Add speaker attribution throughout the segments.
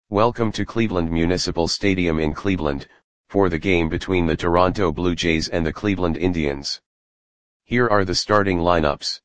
Speaker 1: Welcome to Cleveland Municipal Stadium in Cleveland, for the game between the Toronto Blue Jays and the Cleveland Indians. Here are the starting lineups.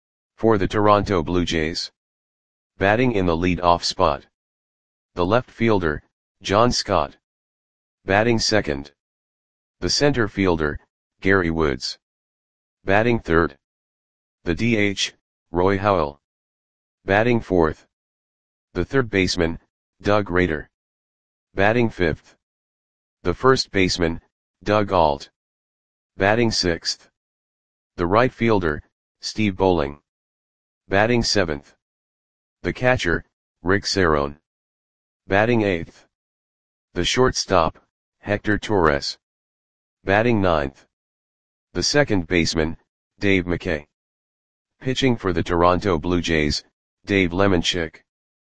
Speaker 1: For the Toronto Blue Jays. Batting in the lead-off spot. The left fielder, John Scott. Batting second. The center fielder, Gary Woods. Batting third. The DH, Roy Howell. Batting fourth. The third baseman, Doug Rader. Batting fifth. The first baseman, Doug Ault. Batting sixth. The right fielder, Steve Bowling. Batting seventh. The catcher, Rick Cerone. Batting eighth. The shortstop, Hector Torres. Batting ninth. The second baseman, Dave McKay. Pitching for the Toronto Blue Jays, Dave Lemanchik.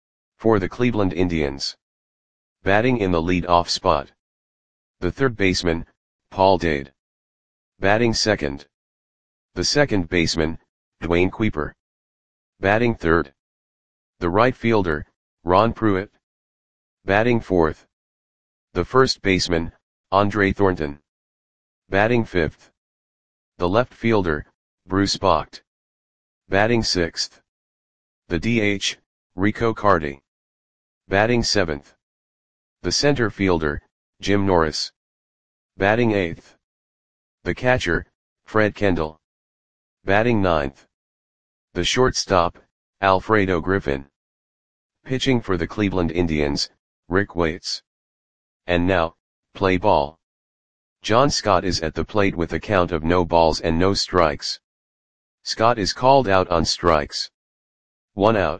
Speaker 1: For the Cleveland Indians. Batting in the lead-off spot. The third baseman, Paul Dade. Batting second. The second baseman, Dwayne Kuiper. Batting third. The right fielder, Ron Pruitt. Batting fourth. The first baseman, Andre Thornton. Batting fifth. The left fielder, Bruce Bocht. Batting sixth. The DH, Rico Carty. Batting seventh. The center fielder, Jim Norris. Batting eighth. The catcher, Fred Kendall. Batting ninth. The shortstop, Alfredo Griffin. Pitching for the Cleveland Indians, Rick Waits. And now, play ball. John Scott is at the plate with a count of no balls and no strikes. Scott is called out on strikes. 1 out.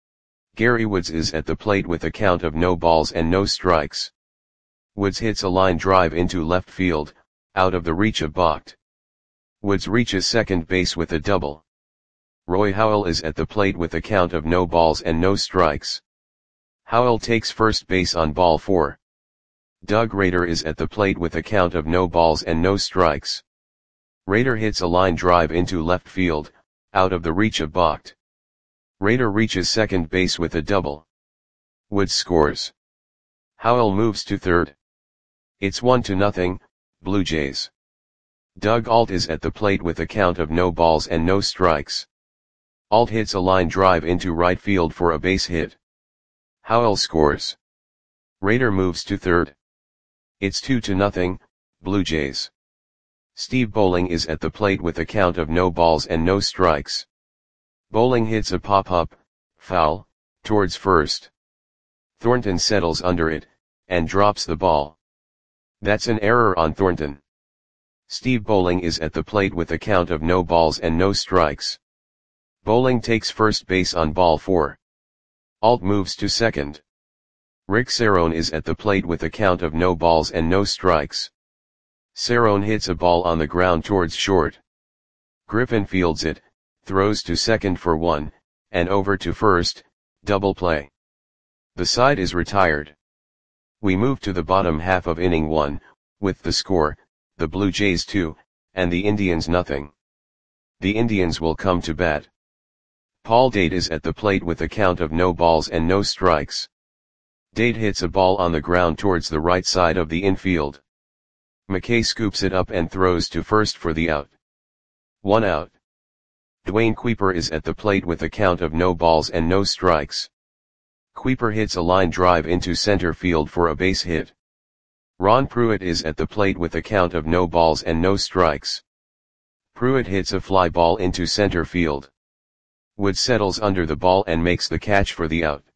Speaker 1: Gary Woods is at the plate with a count of no balls and no strikes. Woods hits a line drive into left field, out of the reach of Bocht. Woods reaches second base with a double. Roy Howell is at the plate with a count of no balls and no strikes. Howell takes first base on ball 4. Doug Rader is at the plate with a count of no balls and no strikes. Rader hits a line drive into left field, out of the reach of Bocht. Rader reaches second base with a double. Woods scores. Howell moves to third. It's 1-0, Blue Jays. Doug Ault is at the plate with a count of no balls and no strikes. Ault hits a line drive into right field for a base hit. Howell scores. Rader moves to third. It's 2-0, Blue Jays. Steve Bowling is at the plate with a count of no balls and no strikes. Bowling hits a pop-up, foul, towards first. Thornton settles under it, and drops the ball. That's an error on Thornton. Steve Bowling is at the plate with a count of no balls and no strikes. Bowling takes first base on ball 4. Ault moves to second. Rick Cerone is at the plate with a count of no balls and no strikes. Cerone hits a ball on the ground towards short. Griffin fields it, throws to second for 1, and over to first, double play. The side is retired. We move to the bottom half of inning 1, with the score, the Blue Jays 2, and the Indians nothing. The Indians will come to bat. Paul Dade is at the plate with a count of no balls and no strikes. Dade hits a ball on the ground towards the right side of the infield. McKay scoops it up and throws to first for the out. 1 out. Dwayne Kuiper is at the plate with a count of no balls and no strikes. Kuiper hits a line drive into center field for a base hit. Ron Pruitt is at the plate with a count of no balls and no strikes. Pruitt hits a fly ball into center field. Woods settles under the ball and makes the catch for the out.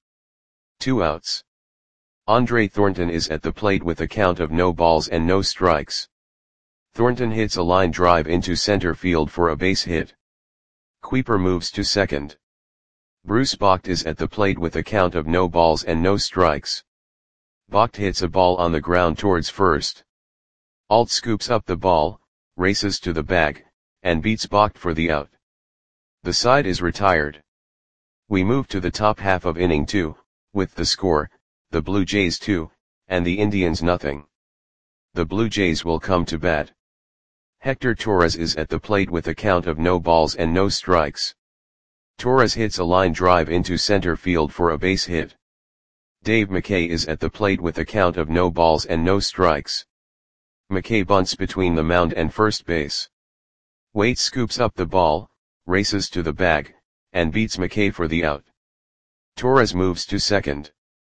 Speaker 1: 2 outs. Andre Thornton is at the plate with a count of no balls and no strikes. Thornton hits a line drive into center field for a base hit. Kuiper moves to second. Bruce Bocht is at the plate with a count of no balls and no strikes. Bocht hits a ball on the ground towards first. Ault scoops up the ball, races to the bag, and beats Bocht for the out. The side is retired. We move to the top half of inning 2, with the score, the Blue Jays 2, and the Indians nothing. The Blue Jays will come to bat. Hector Torres is at the plate with a count of no balls and no strikes. Torres hits a line drive into center field for a base hit. Dave McKay is at the plate with a count of no balls and no strikes. McKay bunts between the mound and first base. Waite scoops up the ball, races to the bag, and beats McKay for the out. Torres moves to second.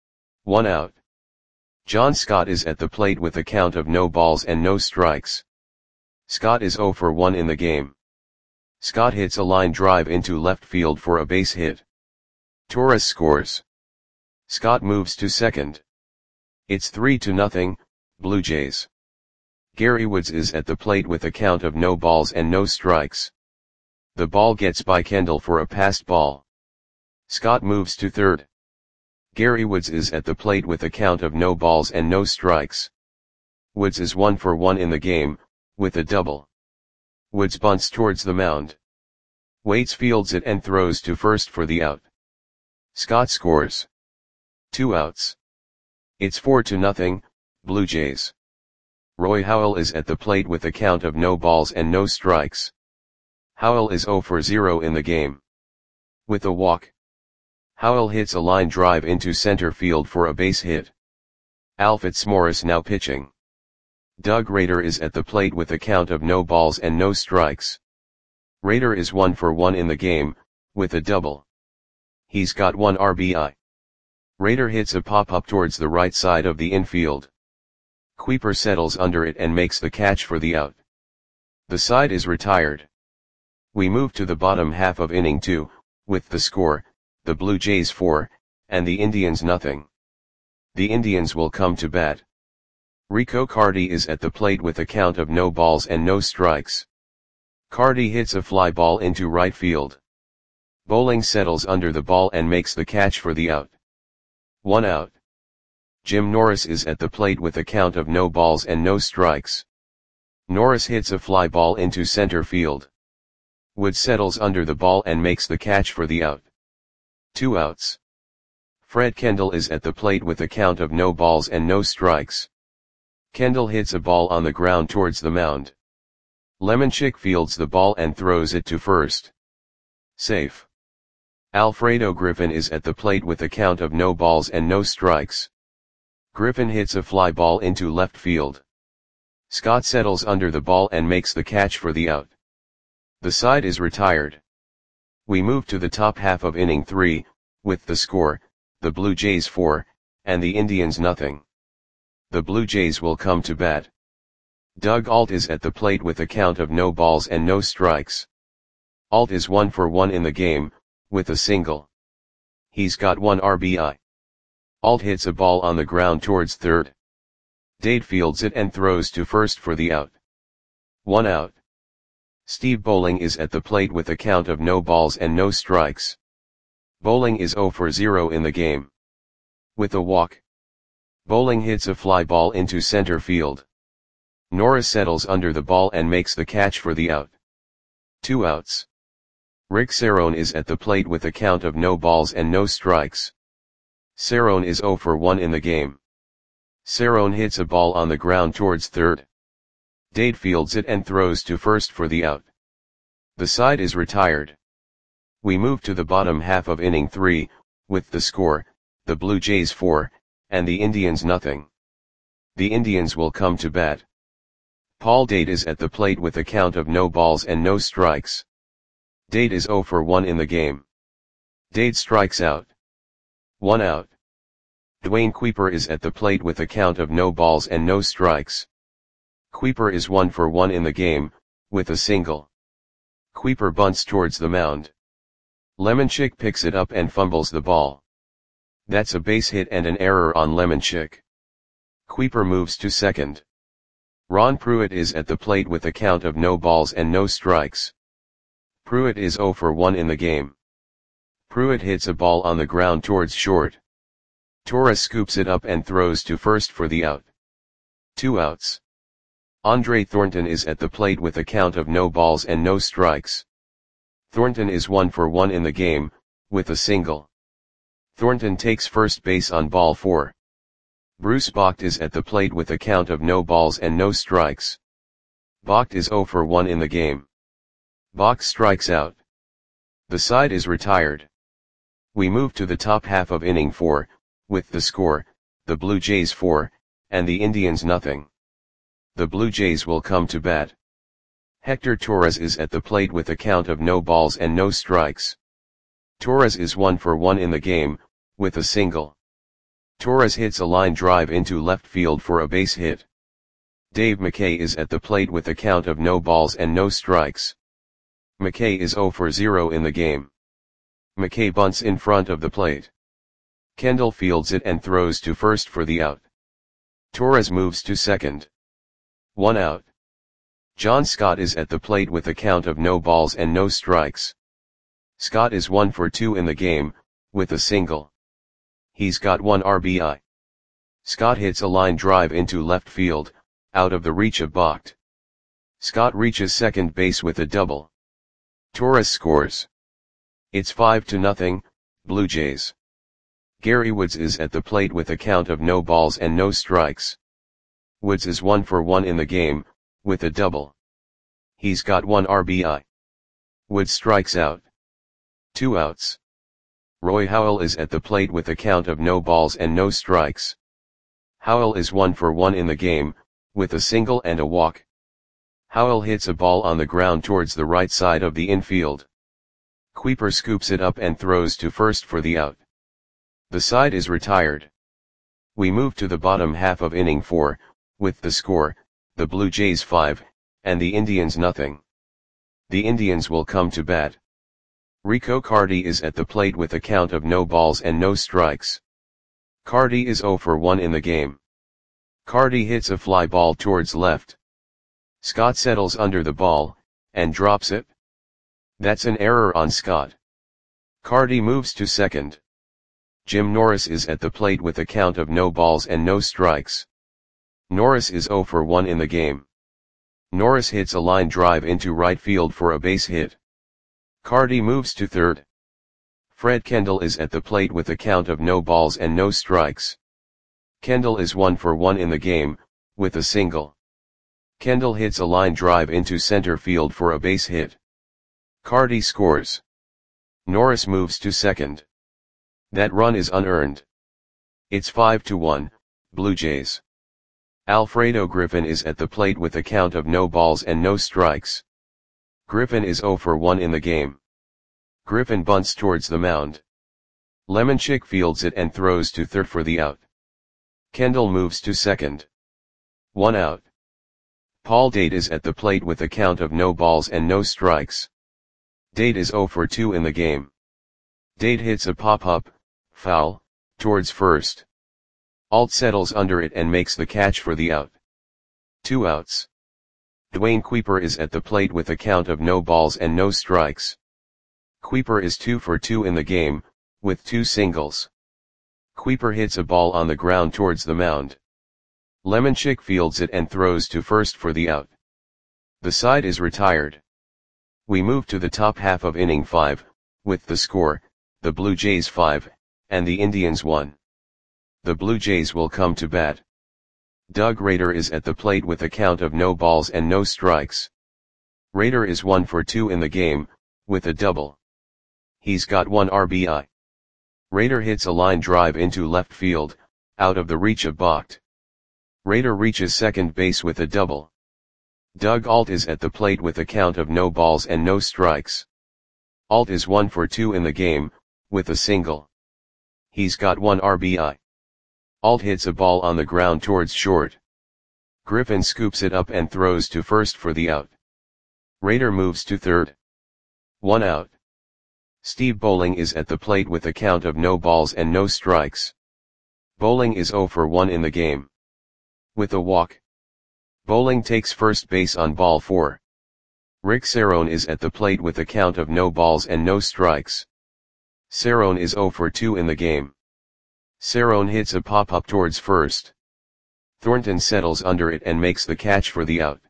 Speaker 1: 1 out. John Scott is at the plate with a count of no balls and no strikes. Scott is 0 for 1 in the game. Scott hits a line drive into left field for a base hit. Torres scores. Scott moves to second. It's 3-0, Blue Jays. Gary Woods is at the plate with a count of no balls and no strikes. The ball gets by Kendall for a passed ball. Scott moves to third. Gary Woods is at the plate with a count of no balls and no strikes. Woods is 1 for 1 in the game, with a double. Woods bunts towards the mound. Waits fields it and throws to first for the out. Scott scores. 2 outs. It's 4-0, Blue Jays. Roy Howell is at the plate with a count of no balls and no strikes. Howell is 0 for 0 in the game. With a walk. Howell hits a line drive into center field for a base hit. Al Fitzmaurice now pitching. Doug Rader is at the plate with a count of no balls and no strikes. Rader is 1 for 1 in the game, with a double. He's got 1 RBI. Rader hits a pop-up towards the right side of the infield. Kuiper settles under it and makes the catch for the out. The side is retired. We move to the bottom half of inning 2, with the score, the Blue Jays 4, and the Indians nothing. The Indians will come to bat. Rico Carty is at the plate with a count of no balls and no strikes. Carty hits a fly ball into right field. Bowling settles under the ball and makes the catch for the out. 1 out. Jim Norris is at the plate with a count of no balls and no strikes. Norris hits a fly ball into center field. Wood settles under the ball and makes the catch for the out. 2 outs. Fred Kendall is at the plate with a count of no balls and no strikes. Kendall hits a ball on the ground towards the mound. Lemonchick fields the ball and throws it to first. Safe. Alfredo Griffin is at the plate with a count of no balls and no strikes. Griffin hits a fly ball into left field. Scott settles under the ball and makes the catch for the out. The side is retired. We move to the top half of inning 3, with the score, the Blue Jays 4, and the Indians nothing. The Blue Jays will come to bat. Doug Ault is at the plate with a count of no balls and no strikes. Ault is 1 for 1 in the game, with a single. He's got 1 RBI. Ault hits a ball on the ground towards third. Dade fields it and throws to first for the out. 1 out. Steve Bowling is at the plate with a count of no balls and no strikes. Bowling is 0 for 0 in the game. With a walk. Bowling hits a fly ball into center field. Norris settles under the ball and makes the catch for the out. 2 outs. Rick Cerrone is at the plate with a count of no balls and no strikes. Cerrone is 0 for 1 in the game. Cerrone hits a ball on the ground towards third. Dade fields it and throws to first for the out. The side is retired. We move to the bottom half of inning 3, with the score, the Blue Jays 4, and the Indians nothing. The Indians will come to bat. Paul Dade is at the plate with a count of no balls and no strikes. Dade is 0 for 1 in the game. Dade strikes out. 1 out. Dwayne Kuiper is at the plate with a count of no balls and no strikes. Kuiper is 1 for 1 in the game, with a single. Kuiper bunts towards the mound. Lemonchick picks it up and fumbles the ball. That's a base hit and an error on Lemonchick. Kuiper moves to second. Ron Pruitt is at the plate with a count of no balls and no strikes. Pruitt is 0 for 1 in the game. Pruitt hits a ball on the ground towards short. Torres scoops it up and throws to first for the out. 2 outs. Andre Thornton is at the plate with a count of no balls and no strikes. Thornton is 1 for 1 in the game, with a single. Thornton takes first base on ball 4. Bruce Bocht is at the plate with a count of no balls and no strikes. Bocht is 0 for 1 in the game. Bocht strikes out. The side is retired. We move to the top half of inning 4, with the score, the Blue Jays 4, and the Indians nothing. The Blue Jays will come to bat. Hector Torres is at the plate with a count of no balls and no strikes. Torres is 1 for 1 in the game, with a single. Torres hits a line drive into left field for a base hit. Dave McKay is at the plate with a count of no balls and no strikes. McKay is 0 for 0 in the game. McKay bunts in front of the plate. Kendall fields it and throws to first for the out. Torres moves to second. 1 out. John Scott is at the plate with a count of no balls and no strikes. Scott is 1 for 2 in the game, with a single. He's got 1 RBI. Scott hits a line drive into left field, out of the reach of Bacht. Scott reaches second base with a double. Torres scores. It's 5-0, Blue Jays. Gary Woods is at the plate with a count of no balls and no strikes. Woods is 1 for 1 in the game, with a double. He's got 1 RBI. Woods strikes out. 2 outs. Roy Howell is at the plate with a count of no balls and no strikes. Howell is 1 for 1 in the game, with a single and a walk. Howell hits a ball on the ground towards the right side of the infield. Kuiper scoops it up and throws to first for the out. The side is retired. We move to the bottom half of inning 4, with the score, the Blue Jays 5, and the Indians nothing. The Indians will come to bat. Rico Carty is at the plate with a count of no balls and no strikes. Carty is 0 for 1 in the game. Carty hits a fly ball towards left. Scott settles under the ball, and drops it. That's an error on Scott. Carty moves to second. Jim Norris is at the plate with a count of no balls and no strikes. Norris is 0 for 1 in the game. Norris hits a line drive into right field for a base hit. Carty moves to third. Fred Kendall is at the plate with a count of no balls and no strikes. Kendall is 1 for 1 in the game, with a single. Kendall hits a line drive into center field for a base hit. Carty scores. Norris moves to second. That run is unearned. It's 5-1, Blue Jays. Alfredo Griffin is at the plate with a count of no balls and no strikes. Griffin is 0 for 1 in the game. Griffin bunts towards the mound. Lemonchick fields it and throws to third for the out. Kendall moves to second. 1 out. Paul Date is at the plate with a count of no balls and no strikes. Date is 0 for 2 in the game. Date hits a pop-up, foul, towards first. Alt settles under it and makes the catch for the out. 2 outs. Dwayne Kuiper is at the plate with a count of no balls and no strikes. Kuiper is 2 for 2 in the game, with 2 singles. Kuiper hits a ball on the ground towards the mound. Lemonchick fields it and throws to first for the out. The side is retired. We move to the top half of inning 5, with the score, the Blue Jays 5, and the Indians 1. The Blue Jays will come to bat. Doug Rader is at the plate with a count of no balls and no strikes. Rader is 1 for 2 in the game, with a double. He's got 1 RBI. Rader hits a line drive into left field, out of the reach of Bacht. Rader reaches second base with a double. Doug Alt is at the plate with a count of no balls and no strikes. Alt is 1 for 2 in the game, with a single. He's got 1 RBI. Alt hits a ball on the ground towards short. Griffin scoops it up and throws to first for the out. Rader moves to third. 1 out. Steve Bowling is at the plate with a count of no balls and no strikes. Bowling is 0 for 1 in the game. With a walk. Bowling takes first base on ball 4. Rick Cerrone is at the plate with a count of no balls and no strikes. Cerrone is 0 for 2 in the game. Cerrone hits a pop-up towards first. Thornton settles under it and makes the catch for the out.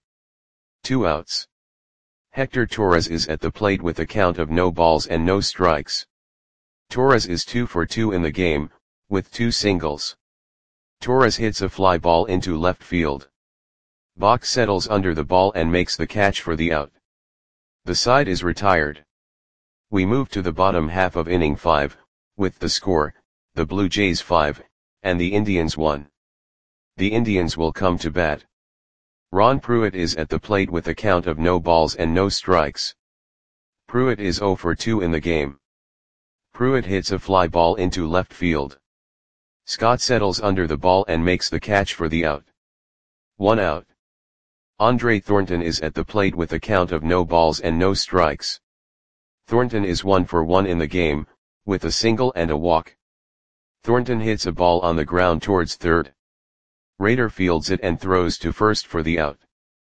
Speaker 1: 2 outs. Hector Torres is at the plate with a count of no balls and no strikes. Torres is 2 for 2 in the game, with 2 singles. Torres hits a fly ball into left field. Bach settles under the ball and makes the catch for the out. The side is retired. We move to the bottom half of inning 5, with the score, the Blue Jays 5, and the Indians 1. The Indians will come to bat. Ron Pruitt is at the plate with a count of no balls and no strikes. Pruitt is 0 for 2 in the game. Pruitt hits a fly ball into left field. Scott settles under the ball and makes the catch for the out. 1 out. Andre Thornton is at the plate with a count of no balls and no strikes. Thornton is 1 for 1 in the game, with a single and a walk. Thornton hits a ball on the ground towards third. Rader fields it and throws to first for the out.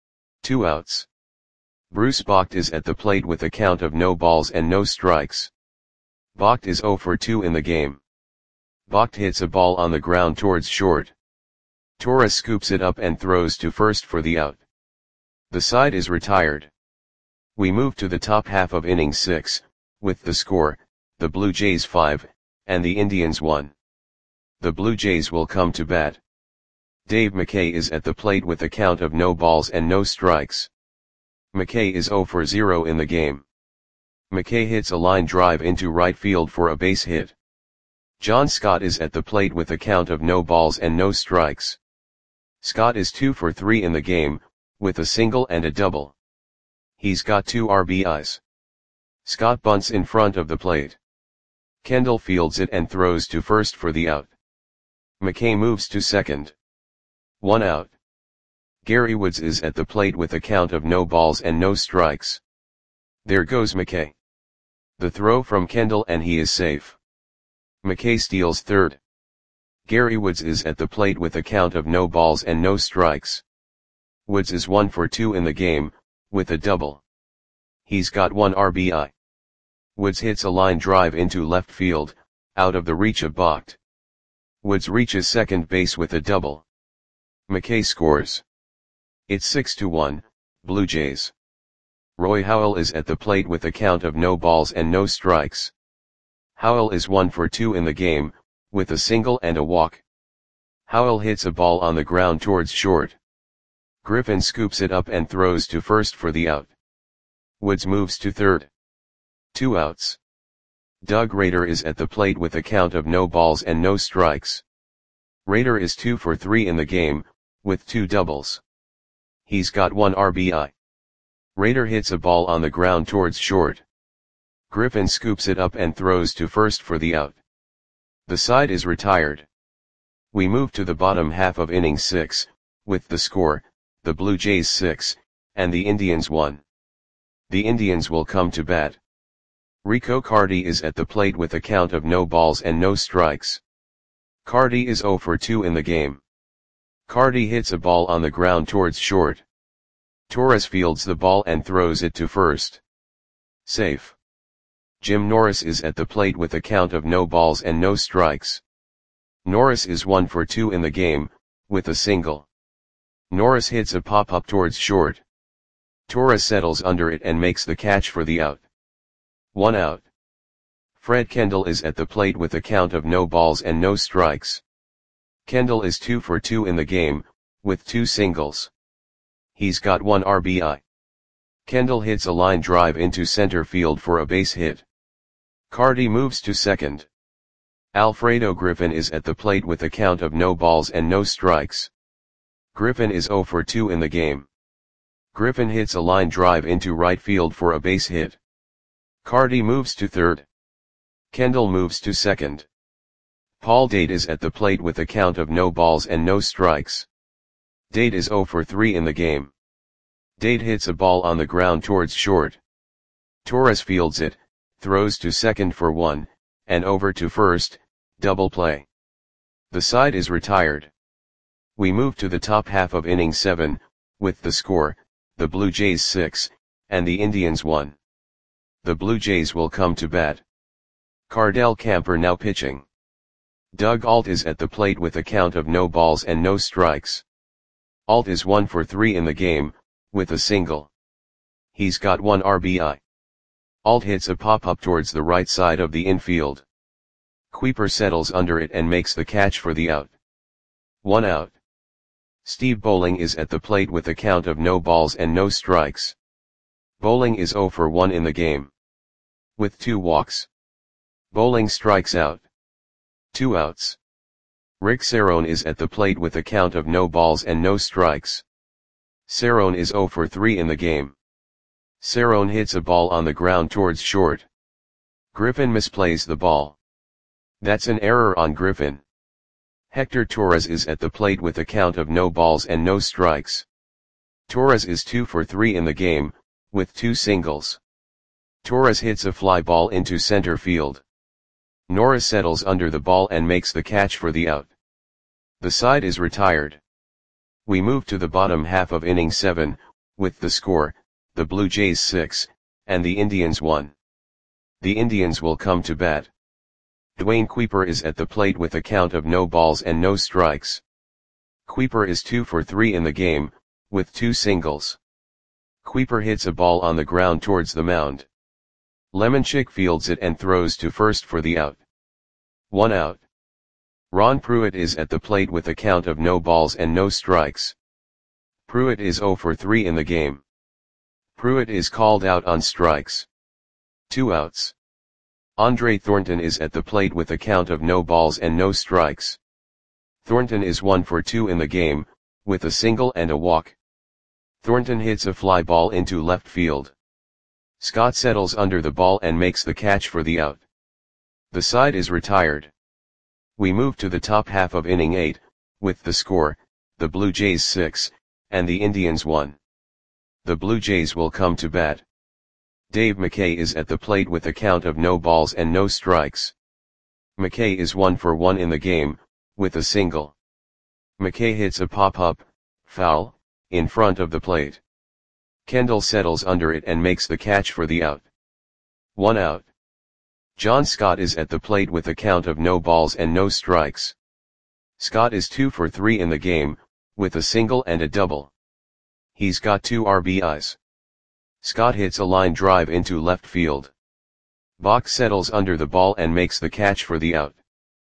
Speaker 1: 2 outs. Bruce Bocht is at the plate with a count of no balls and no strikes. Bocht is 0 for 2 in the game. Bocht hits a ball on the ground towards short. Torres scoops it up and throws to first for the out. The side is retired. We move to the top half of inning 6, with the score, the Blue Jays 5, and the Indians 1. The Blue Jays will come to bat. Dave McKay is at the plate with a count of no balls and no strikes. McKay is 0 for 0 in the game. McKay hits a line drive into right field for a base hit. John Scott is at the plate with a count of no balls and no strikes. Scott is 2 for 3 in the game, with a single and a double. He's got 2 RBIs. Scott bunts in front of the plate. Kendall fields it and throws to first for the out. McKay moves to second. 1 out. Gary Woods is at the plate with a count of no balls and no strikes. There goes McKay. The throw from Kendall and he is safe. McKay steals third. Gary Woods is at the plate with a count of no balls and no strikes. Woods is 1 for 2 in the game, with a double. He's got 1 RBI. Woods hits a line drive into left field, out of the reach of Bocht. Woods reaches second base with a double. McKay scores. It's 6-1, Blue Jays. Roy Howell is at the plate with a count of no balls and no strikes. Howell is 1 for 2 in the game, with a single and a walk. Howell hits a ball on the ground towards short. Griffin scoops it up and throws to first for the out. Woods moves to third. 2 outs. Doug Rader is at the plate with a count of no balls and no strikes. Rader is 2 for 3 in the game, with 2 doubles. He's got 1 RBI. Rader hits a ball on the ground towards short. Griffin scoops it up and throws to first for the out. The side is retired. We move to the bottom half of inning 6, with the score, the Blue Jays 6, and the Indians 1. The Indians will come to bat. Rico Carty is at the plate with a count of no balls and no strikes. Carty is 0 for 2 in the game. Carty hits a ball on the ground towards short. Torres fields the ball and throws it to first. Safe. Jim Norris is at the plate with a count of no balls and no strikes. Norris is 1 for 2 in the game, with a single. Norris hits a pop-up towards short. Torres settles under it and makes the catch for the out. 1 out. Fred Kendall is at the plate with a count of no balls and no strikes. Kendall is 2 for 2 in the game, with 2 singles. He's got 1 RBI. Kendall hits a line drive into center field for a base hit. Carty moves to second. Alfredo Griffin is at the plate with a count of no balls and no strikes. Griffin is 0 for 2 in the game. Griffin hits a line drive into right field for a base hit. Carty moves to third. Kendall moves to second. Paul Date is at the plate with a count of no balls and no strikes. Date is 0 for 3 in the game. Date hits a ball on the ground towards short. Torres fields it, throws to second for 1, and over to first, double play. The side is retired. We move to the top half of inning 7, with the score, the Blue Jays 6, and the Indians 1. The Blue Jays will come to bat. Cardell Camper now pitching. Doug Ault is at the plate with a count of no balls and no strikes. Ault is 1 for 3 in the game, with a single. He's got 1 RBI. Ault hits a pop-up towards the right side of the infield. Kuiper settles under it and makes the catch for the out. 1 out. Steve Bowling is at the plate with a count of no balls and no strikes. Bowling is 0 for 1 in the game, with 2 walks. Bowling strikes out. 2 outs. Rick Cerrone is at the plate with a count of no balls and no strikes. Cerrone is 0 for 3 in the game. Cerrone hits a ball on the ground towards short. Griffin misplays the ball. That's an error on Griffin. Hector Torres is at the plate with a count of no balls and no strikes. Torres is 2 for 3 in the game, with 2 singles. Torres hits a fly ball into center field. Norris settles under the ball and makes the catch for the out. The side is retired. We move to the bottom half of inning 7, with the score, the Blue Jays 6, and the Indians 1. The Indians will come to bat. Dwayne Kuiper is at the plate with a count of no balls and no strikes. Kuiper is 2 for 3 in the game, with 2 singles. Kuiper hits a ball on the ground towards the mound. Lemonchick fields it and throws to first for the out. 1 out. Ron Pruitt is at the plate with a count of no balls and no strikes. Pruitt is 0 for 3 in the game. Pruitt is called out on strikes. 2 outs. Andre Thornton is at the plate with a count of no balls and no strikes. Thornton is 1 for 2 in the game, with a single and a walk. Thornton hits a fly ball into left field. Scott settles under the ball and makes the catch for the out. The side is retired. We move to the top half of inning 8, with the score, the Blue Jays 6, and the Indians 1. The Blue Jays will come to bat. Dave McKay is at the plate with a count of no balls and no strikes. McKay is 1 for 1 in the game, with a single. McKay hits a pop-up, foul, in front of the plate. Kendall settles under it and makes the catch for the out. 1 out. John Scott is at the plate with a count of no balls and no strikes. Scott is 2 for 3 in the game, with a single and a double. He's got 2 RBIs. Scott hits a line drive into left field. Bach settles under the ball and makes the catch for the out.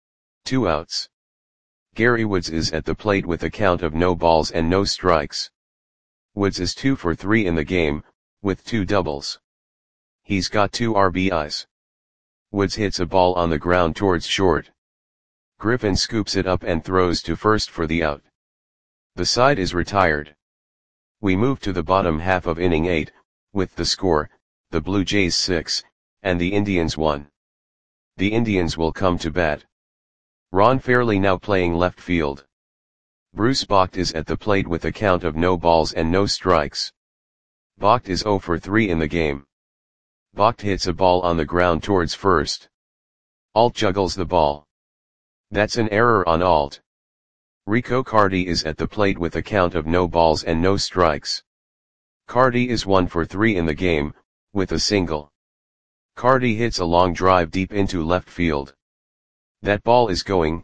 Speaker 1: 2 outs. Gary Woods is at the plate with a count of no balls and no strikes. Woods is 2 for 3 in the game, with 2 doubles. He's got 2 RBIs. Woods hits a ball on the ground towards short. Griffin scoops it up and throws to first for the out. The side is retired. We move to the bottom half of inning 8, with the score, the Blue Jays 6, and the Indians 1. The Indians will come to bat. Ron Fairley now playing left field. Bruce Bocht is at the plate with a count of no balls and no strikes. Bocht is 0 for 3 in the game. Bocht hits a ball on the ground towards first. Alt juggles the ball. That's an error on Alt. Rico Carty is at the plate with a count of no balls and no strikes. Carty is 1 for 3 in the game, with a single. Carty hits a long drive deep into left field. That ball is gone.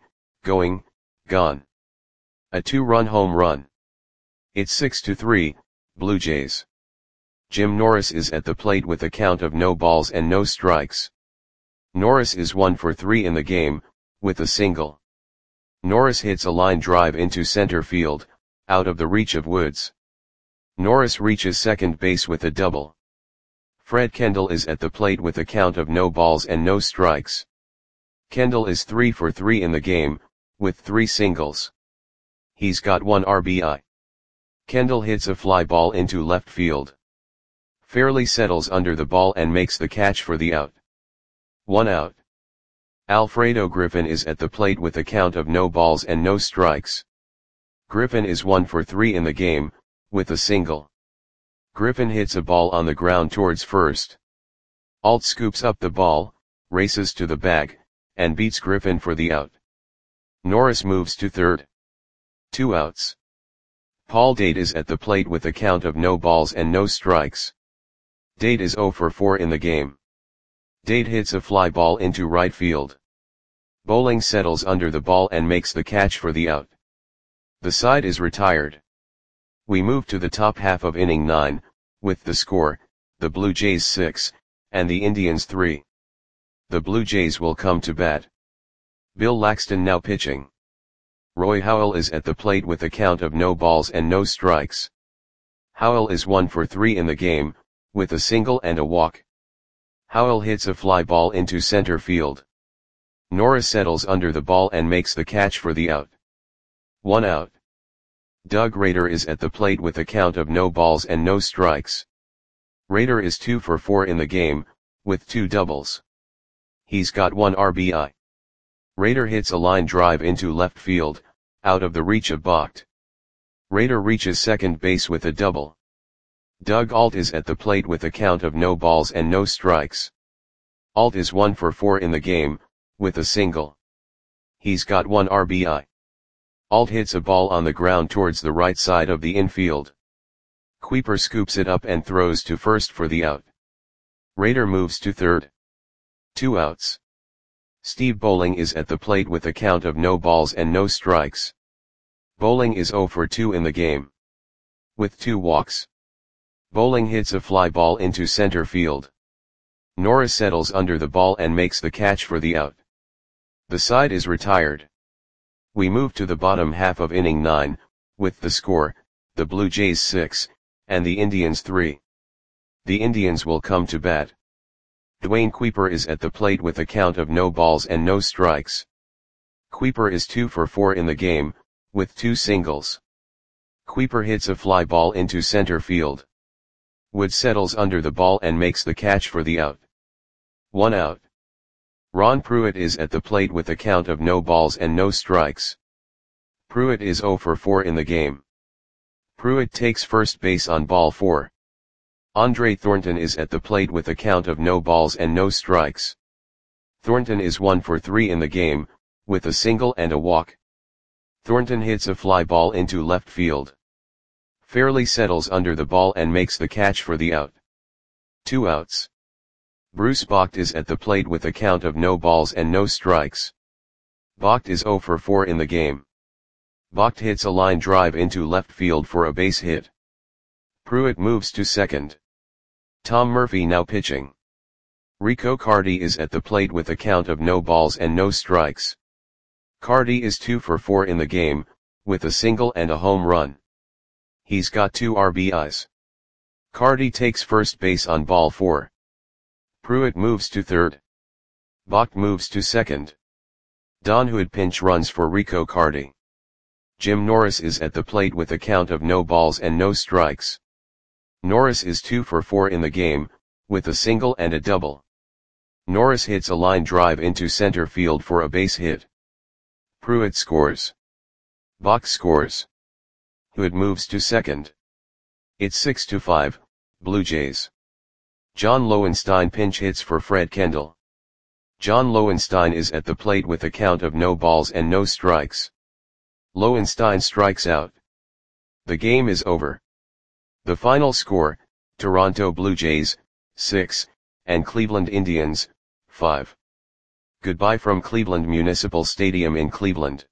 Speaker 1: A 2-run home run. It's 6-3, Blue Jays. Jim Norris is at the plate with a count of no balls and no strikes. Norris is 1 for 3 in the game, with a single. Norris hits a line drive into center field, out of the reach of Woods. Norris reaches second base with a double. Fred Kendall is at the plate with a count of no balls and no strikes. Kendall is 3 for 3 in the game, with 3 singles. He's got 1 RBI. Kendall hits a fly ball into left field. Fairley settles under the ball and makes the catch for the out. 1 out. Alfredo Griffin is at the plate with a count of no balls and no strikes. Griffin is 1 for 3 in the game, with a single. Griffin hits a ball on the ground towards first. Alt scoops up the ball, races to the bag, and beats Griffin for the out. Norris moves to third. 2 outs. Paul Date is at the plate with a count of no balls and no strikes. Date is 0 for 4 in the game. Date hits a fly ball into right field. Bowling settles under the ball and makes the catch for the out. The side is retired. We move to the top half of inning 9, with the score, the Blue Jays 6, and the Indians 3. The Blue Jays will come to bat. Bill Laxton now pitching. Roy Howell is at the plate with a count of no balls and no strikes. Howell is 1 for 3 in the game, with a single and a walk. Howell hits a fly ball into center field. Norris settles under the ball and makes the catch for the out. 1 out. Doug Rader is at the plate with a count of no balls and no strikes. Rader is 2 for 4 in the game, with 2 doubles. He's got 1 RBI. Rader hits a line drive into left field, out of the reach of Vogt. Rader reaches second base with a double. Doug Ault is at the plate with a count of no balls and no strikes. Ault is 1 for 4 in the game, with a single. He's got 1 RBI. Ault hits a ball on the ground towards the right side of the infield. Kuiper scoops it up and throws to first for the out. Rader moves to third. 2 outs. Steve Bowling is at the plate with a count of no balls and no strikes. Bowling is 0 for 2 in the game, with 2 walks. Bowling hits a fly ball into center field. Norris settles under the ball and makes the catch for the out. The side is retired. We move to the bottom half of inning 9, with the score, the Blue Jays 6, and the Indians 3. The Indians will come to bat. Dwayne Kuiper is at the plate with a count of no balls and no strikes. Kuiper is 2 for 4 in the game, with 2 singles. Kuiper hits a fly ball into center field. Wood settles under the ball and makes the catch for the out. 1 out. Ron Pruitt is at the plate with a count of no balls and no strikes. Pruitt is 0 for 4 in the game. Pruitt takes first base on ball 4. Andre Thornton is at the plate with a count of no balls and no strikes. Thornton is 1 for 3 in the game, with a single and a walk. Thornton hits a fly ball into left field. Fairley settles under the ball and makes the catch for the out. 2 outs. Bruce Vogt is at the plate with a count of no balls and no strikes. Vogt is 0 for 4 in the game. Vogt hits a line drive into left field for a base hit. Pruitt moves to second. Tom Murphy now pitching. Rico Cardi is at the plate with a count of no balls and no strikes. Cardi is 2 for 4 in the game, with a single and a home run. He's got 2 RBIs. Cardi takes first base on ball 4. Pruitt moves to third. Vogt moves to second. Don Hood pinch runs for Rico Cardi. Jim Norris is at the plate with a count of no balls and no strikes. Norris is 2 for 4 in the game, with a single and a double. Norris hits a line drive into center field for a base hit. Pruitt scores. Vogt scores. Hood moves to second. It's 6-5, Blue Jays. John Lowenstein pinch hits for Fred Kendall. John Lowenstein is at the plate with a count of no balls and no strikes. Lowenstein strikes out. The game is over. The final score, Toronto Blue Jays, 6, and Cleveland Indians, 5. Goodbye from Cleveland Municipal Stadium in Cleveland.